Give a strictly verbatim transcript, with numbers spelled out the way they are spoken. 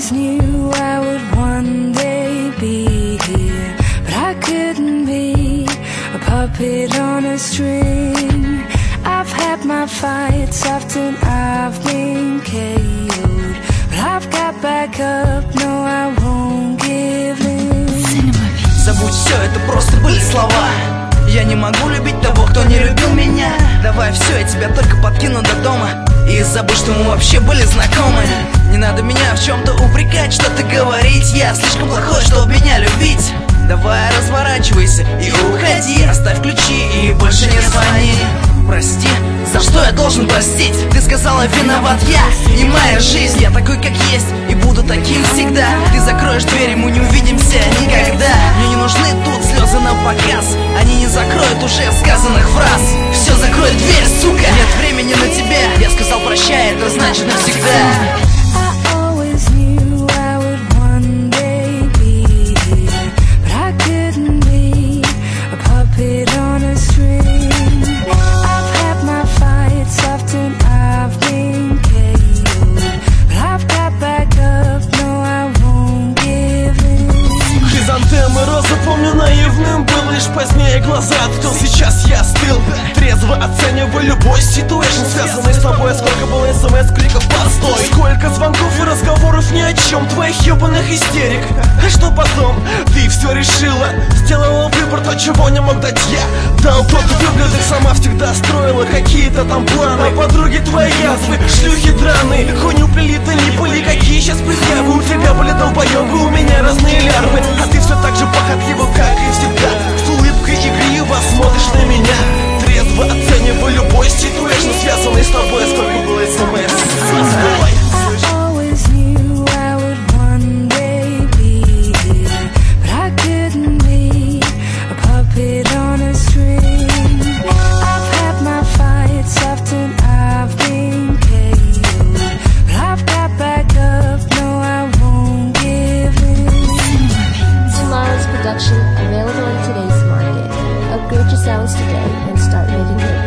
always knew I would one day be here, but I couldn't be a puppet on a string. I've had my fights, often I've been K O'd, but I've got back up, no, I won't give in. Забудь все, это просто были слова. Я не могу любить того, кто не любил меня. Давай все, я тебя только подкину до дома, и забудь, что мы вообще были знакомы. Не надо меня в чем-то упрекать, что-то говорить. Я слишком плохой, чтобы меня любить. Давай разворачивайся и уходи, оставь ключи и больше не звони. Прости, за что я должен простить? Ты сказала, виноват я и моя жизнь. Я такой, как есть, и буду таким всегда. Ты закроешь дверь, и мы не увидимся никогда. Мне не нужны тут слезы на показ, они не закроют уже сказанных фраз. Все, закрой дверь, сука. Нет времени на тебя. Я сказал прощай, это значит навсегда. Хризантемы, розы, помню, наивным был лишь позднее. Глаза открыл, сейчас я остыл. Трезво оцениваю любой ситуэйшн, связанный с тобой. Сколько было смс, криков, постой. Сколько звонков и разговоров ни о чем, твоих ебаных истерик. А что потом? Ты все решила, сделала выбор, то, чего не мог дать я. Дал тот выблюдок, сама всегда строила какие-то там планы. А подруги твои язвы, шлюхи драные, хуйню плели-то не были. Какие сейчас предъявы? У тебя были долбоебы, у меня разные лярвы. А ты все так же похотливо, как и всегда. С улыбкой игриво смотришь на меня. Трезво оцениваю любой ситуэйшн, связанный с тобой. Сколько было смс. Available in today's market. Upgrade your sounds today and start making hits.